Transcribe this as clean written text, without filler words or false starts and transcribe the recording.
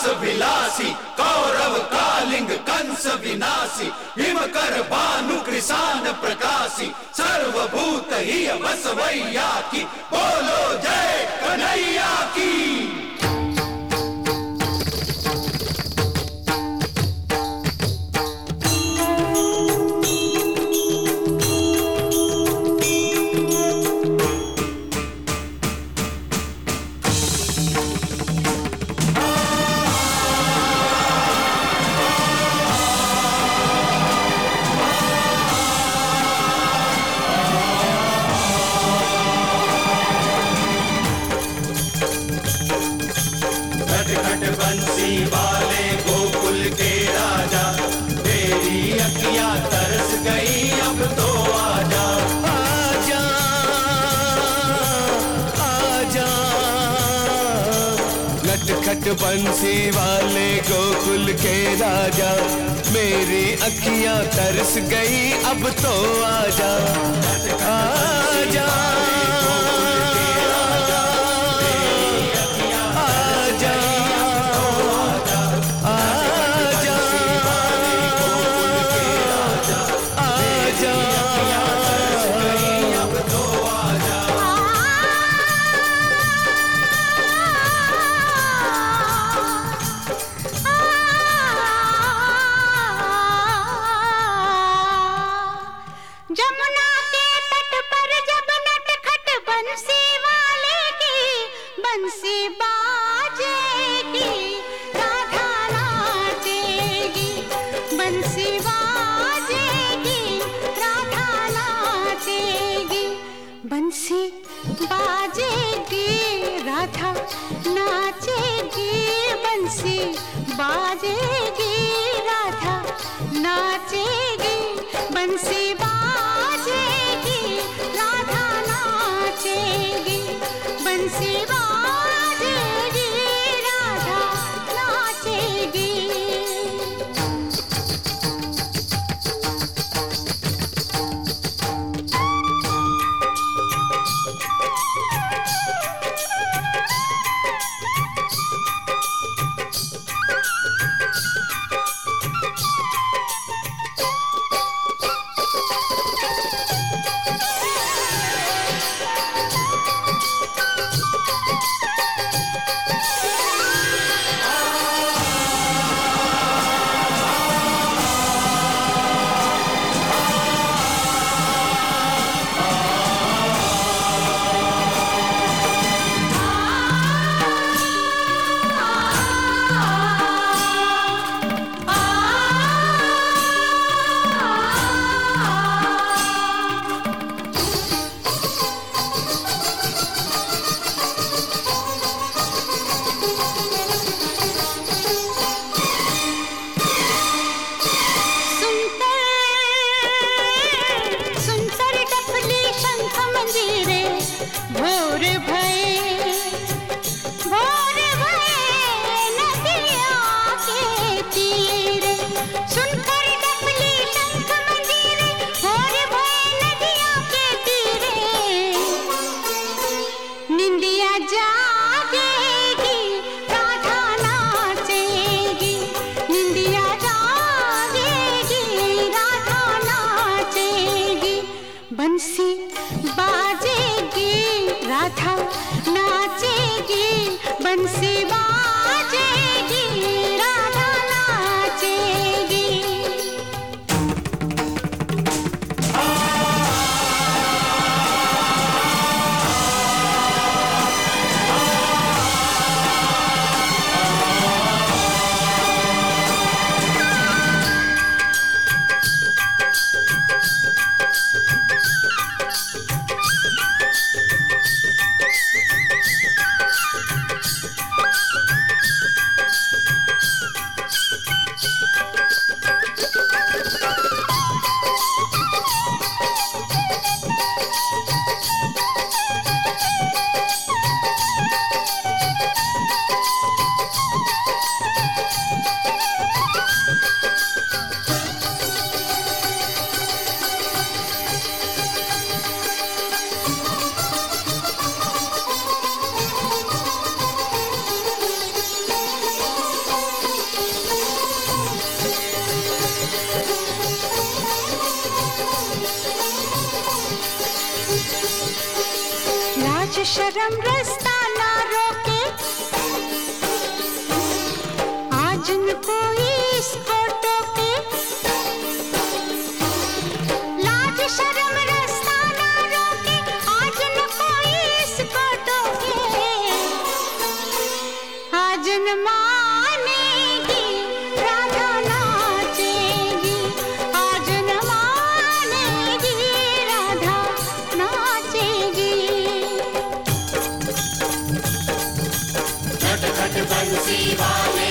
विलासी कौरव कालिंग कंस विनाशी हिमकर भानु कृषाण प्रकाशी सर्वभूत ही बसवैया की बोलो जय कन्हैया की। बंसी वाले गोकुल के राजा तेरी अखियां तरस गई अब तो आजा आजा आजा। नटखट बंसी वाले गोकुल के राजा मेरी अखियां तरस गई अब तो आजा आजा जमुना के तट पर जब नटखट बंसी वाले की बंसी बाजेगी राधा नाचेगी बंसी बाजेगी राधा नाचेगी बंसी बाजेगी राधा नाचेगी बंसी बाजेगी राधा नाचेगी बंसी बाजेगी राधा नाचेगी बंसी बाजेगी राधा नाचेगी। बंसी बाजेगी राधा नाचेगी बंसी बाजेगी राधा नाचेगी। शर्म रास्ता ना रोके, आज न कोई इसको टोके। लाज शर्म रास्ता ना रोके, आज न कोई इसको टोके। आज न मानेगी राधा नाचेगी, आज न मानेगी राधा नाचेगी। खट खट बंसी वाले